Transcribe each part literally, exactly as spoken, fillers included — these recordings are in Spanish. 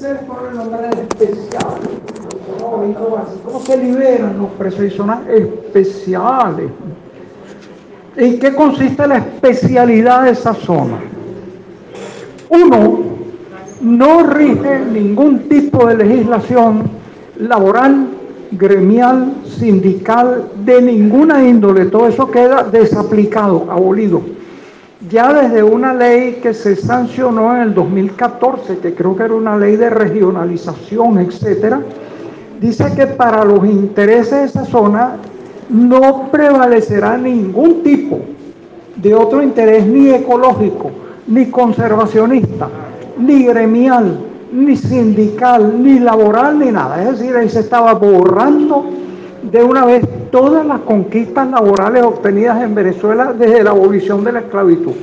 se les pone el nombre de especial. ¿Cómo se liberan los presos? Y zonas especiales. ¿En qué consiste la especialidad de esa zona? Uno, no rige ningún tipo de legislación laboral, gremial, sindical, de ninguna índole. Todo eso queda desaplicado, abolido. Ya desde una ley que se sancionó en el dos mil catorce, que creo que era una ley de regionalización, etcétera, dice que para los intereses de esa zona no prevalecerá ningún tipo de otro interés, ni ecológico, ni conservacionista, ni gremial, ni sindical, ni laboral, ni nada. Es decir, ahí se estaba borrando de una vez todas las conquistas laborales obtenidas en Venezuela desde la abolición de la esclavitud.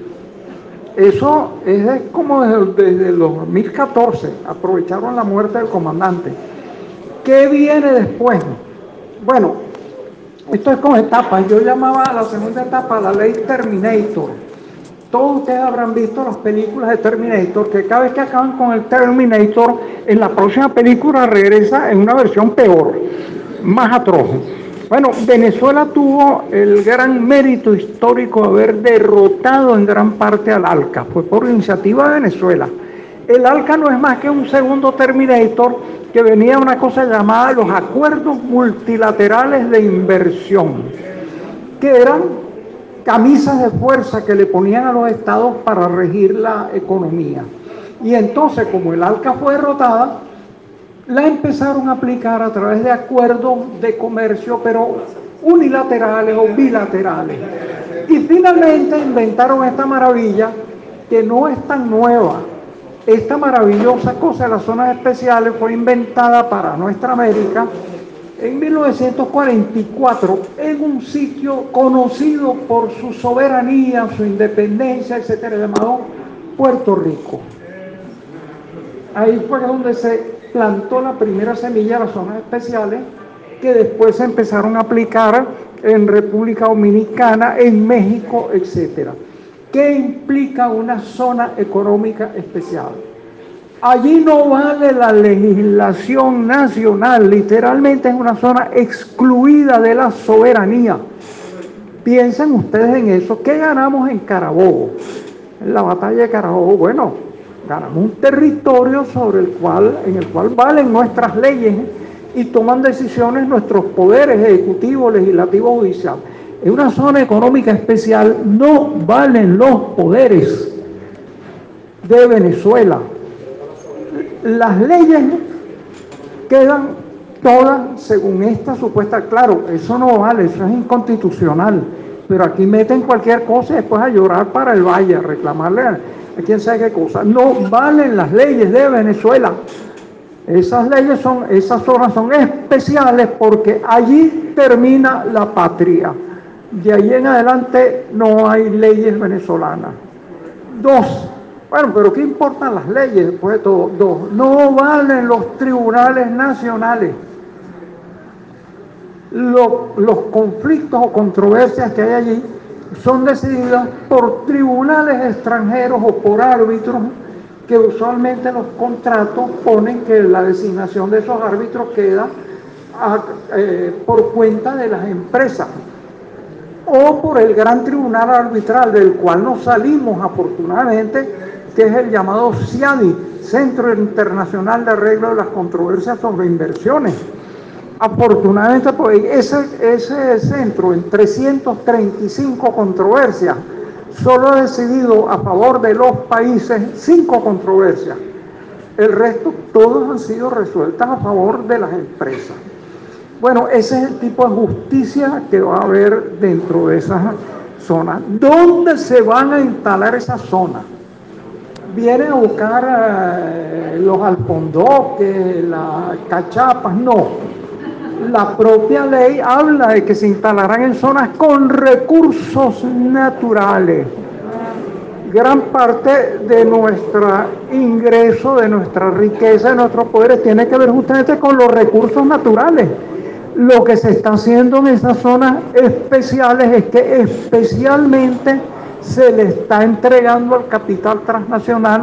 Eso es como desde, desde el dos mil catorce, aprovecharon la muerte del comandante. ¿Qué viene después? Bueno, esto es como etapas. Yo llamaba a la segunda etapa la ley Terminator. Todos ustedes habrán visto las películas de Terminator, que cada vez que acaban con el Terminator, en la próxima película regresa en una versión peor, más atroz. Bueno, Venezuela tuvo el gran mérito histórico de haber derrotado en gran parte al ALCA. Fue por iniciativa de Venezuela. El ALCA no es más que un segundo Terminator que venía una cosa llamada los acuerdos multilaterales de inversión, que eran camisas de fuerza que le ponían a los estados para regir la economía. Y entonces, como el ALCA fue derrotada, la empezaron a aplicar a través de acuerdos de comercio, pero unilaterales o bilaterales. Y finalmente inventaron esta maravilla que no es tan nueva. Esta maravillosa cosa de las zonas especiales fue inventada para nuestra América en mil novecientos cuarenta y cuatro en un sitio conocido por su soberanía, su independencia, etcétera, llamado Puerto Rico. Ahí fue donde se plantó la primera semilla de las zonas especiales, que después se empezaron a aplicar en República Dominicana, en México, etcétera. ¿Qué implica una zona económica especial? Allí no vale la legislación nacional, literalmente es una zona excluida de la soberanía. Piensen ustedes en eso. ¿Qué ganamos en Carabobo? En la batalla de Carabobo, bueno, ganamos un territorio sobre el cual, en el cual valen nuestras leyes y toman decisiones nuestros poderes ejecutivo, legislativo, judicial. En una zona económica especial no valen los poderes de Venezuela. Las leyes quedan todas según esta supuesta. Claro, eso no vale, eso es inconstitucional. Pero aquí meten cualquier cosa y después a llorar para el valle, a reclamarle a, a quién sabe qué cosa. No valen las leyes de Venezuela. Esas leyes son, esas zonas son especiales porque allí termina la patria. De ahí en adelante no hay leyes venezolanas. Dos, bueno, pero ¿qué importan las leyes después de todo? Dos, no valen los tribunales nacionales. Lo, los conflictos o controversias que hay allí son decididas por tribunales extranjeros o por árbitros que usualmente en los contratos ponen que la designación de esos árbitros queda a, eh, por cuenta de las empresas, o por el gran tribunal arbitral del cual nos salimos afortunadamente, que es el llamado CIADI, Centro Internacional de Arreglo de las Controversias sobre Inversiones. Afortunadamente, pues, ese, ese centro en trescientas treinta y cinco controversias solo ha decidido a favor de los países cinco controversias. El resto, todos han sido resueltas a favor de las empresas. Bueno, ese es el tipo de justicia que va a haber dentro de esas zonas. ¿Dónde se van a instalar esas zonas? ¿Vienen a buscar eh, los alfondoques, las cachapas? No. La propia ley habla de que se instalarán en zonas con recursos naturales. Gran parte de nuestro ingreso, de nuestra riqueza, de nuestros poderes, tiene que ver justamente con los recursos naturales. Lo que se está haciendo en esas zonas especiales es que especialmente se le está entregando al capital transnacional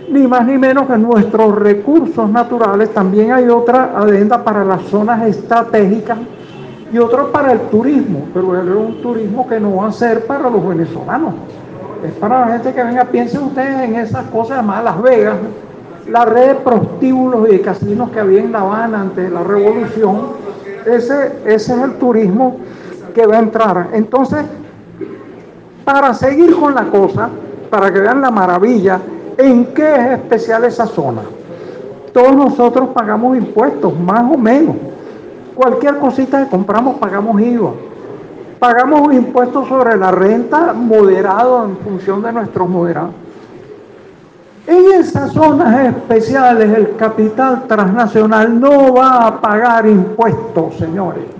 ni más ni menos que nuestros recursos naturales. También hay otra adenda para las zonas estratégicas y otro para el turismo, pero es un turismo que no va a ser para los venezolanos, es para la gente que venga. Piensen ustedes en esas cosas, además Las Vegas, la red de prostíbulos y de casinos que había en La Habana antes de la revolución, ese, ese es el turismo que va a entrar. Entonces, para seguir con la cosa, para que vean la maravilla, ¿en qué es especial esa zona? Todos nosotros pagamos impuestos, más o menos. Cualquier cosita que compramos pagamos I V A. Pagamos impuestos sobre la renta moderado en función de nuestros moderados. En esas zonas especiales el capital transnacional no va a pagar impuestos, señores.